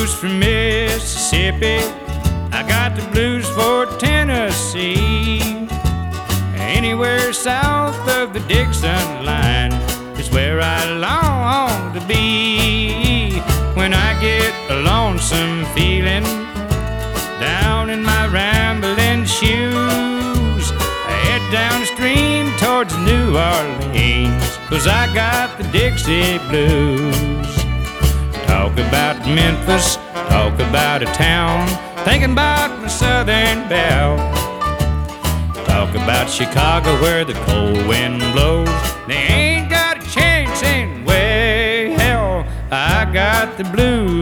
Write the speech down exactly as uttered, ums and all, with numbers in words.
blues from Mississippi, I got the blues for Tennessee. Anywhere south of the Dixon line is where I long to be. When I get a lonesome feeling down in my rambling shoes, I head downstream towards New Orleans, 'cause I got the Dixie blues. Talk about Memphis, talk about a town, thinking about my southern belle. Talk about Chicago where the cold wind blows, they ain't got a chance in way hell. I got the blues.